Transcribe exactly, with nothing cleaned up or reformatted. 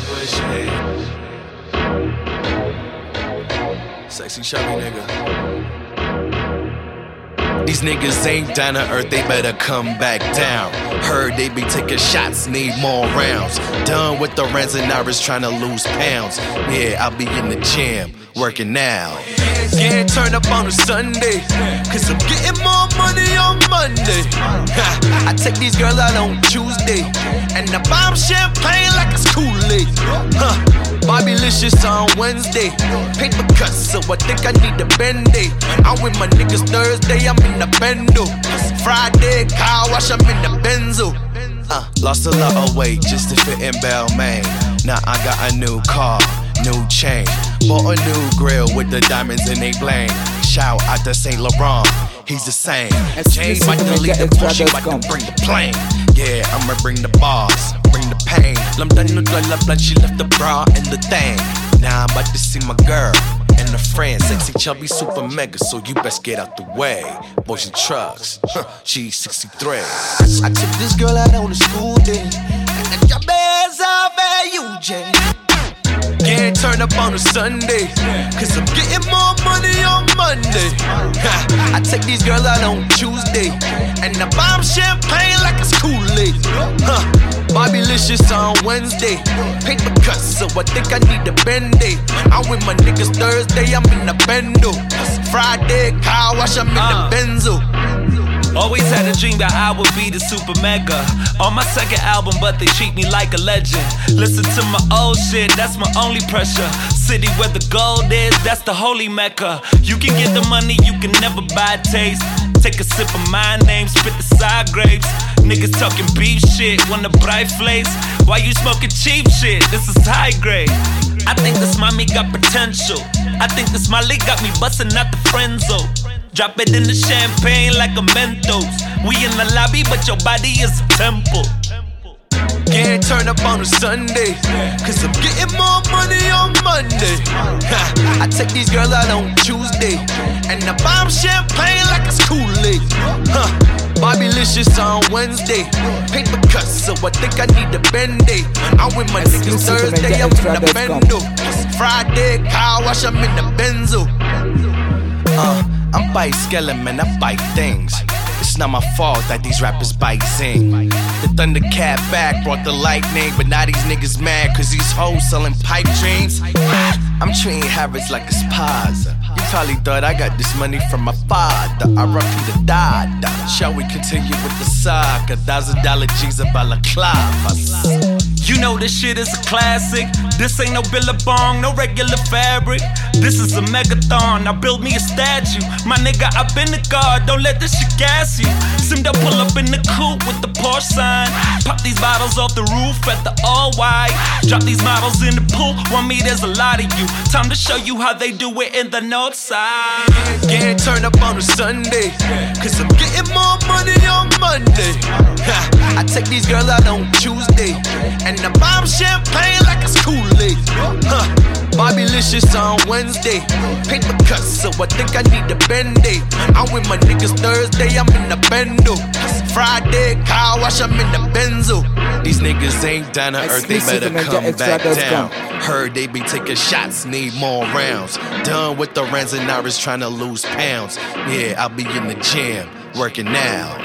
Sexy chubby nigga. These niggas ain't down to earth, they better come back down. Heard they be taking shots, need more rounds. Done with the rents and Iris trying to lose pounds. Yeah, I'll be in the gym, working now. Yeah, turn up on a Sunday, cause I'm getting more money on Monday. Ha, I take these girls out on Tuesday, and I buy them champagne like it's Kool-Aid. Huh, Bobbylicious on Wednesday. Paper cuts, so I think I need a Band-Aid. I'm with my niggas Thursday, I'm in the Bendo. Friday, car wash, I'm in the Benzo. Uh, lost a lot of weight just to fit in Balmain. Now I got a new car, new chain. Bought a new grill with the diamonds in they bling. Shout out to Saint Laurent, he's the same. Jay might delete the Porsche, might bring the plane. Yeah, I'ma bring the bars, bring the pain. Lam done no love blood, she left the bra and the thing. Now I'm about to see my girl and her friend, sexy, chubby, super mega. So you best get out the way. Boys and trucks, huh, she's sixty-three. I, I took this girl out on a school day, and I dropped bands off at U J. Yeah, turn up on a Sunday, cause I'm getting more money on Monday. Ha, I take these girls out on Tuesday, and I buy them champagne like it's Kool-Aid. Huh, Bobbylicious on Wednesday. Paper cuts, so I think I need a Band-Aid. I'm with my niggas Thursday, I'm in the Bendo. Friday, car wash, I'm in uh. the Benzo. Always had a dream that I would be the super mega. On my second album, but they treat me like a legend. Listen to my old shit, that's my only pressure. City where the gold is, that's the holy mecca. You can get the money, you can never buy a taste. Take a sip of my name, spit the side grapes. Niggas talking beef shit, want a bright flakes. Why you smoking cheap shit? This is high grade. I think this mommy got potential. I think this Molly got me bustin' out the friend zone. Drop it in the champagne like a Mentos. We in the lobby, but your body is a temple. Yeah, turn up on a Sunday, cause I'm getting more money on Monday. Ha, I take these girls out on Tuesday, and I buy them champagne like it's Kool-Aid. Huh, Bobbylicious on Wednesday. Paper cuts, so I think I need a Band-Aid. I'm with my niggas Thursday, I'm in the Bendo. Friday, car wash, I'm in the Benzo. Uh, I'm bite skeleton, man, I bite things. It's not my fault that these rappers bite zing. The Thundercat back brought the lightning, but now these niggas mad cause these hoes selling pipe dreams. I'm treating habits like it's Paza. You probably thought I got this money from my father. I repeat the dada. Shall we continue with the saga? Thousand dollar G's a balaclava. You know this shit is a classic. This ain't no billabong, no regular fabric. This is a megathon, now build me a statue. My nigga, I've been the guard, don't let this shit gas you. Simdo pull up in the coupe with the Porsche sign. Pop these bottles off the roof at the all white. Drop these models in the pool, want me, there's a lot of you. Time to show you how they do it in the north side. Yeah, turn up on a Sunday, cause I'm getting more money on Monday. Ha, I take these girls out on Tuesday, and I buy them champagne like it's Kool-Aid. Huh, Bobbylicious on Wednesday. Paper cuts, so I think I need a Band-Aid. I'm with my niggas Thursday, I'm in the Bendo. Friday, car wash, I'm in the Benzo. These niggas ain't down to earth, they better come back down. Heard they be taking shots, need more rounds. Done with the rents and Iris trying to lose pounds. Yeah, I'll be in the gym, working now.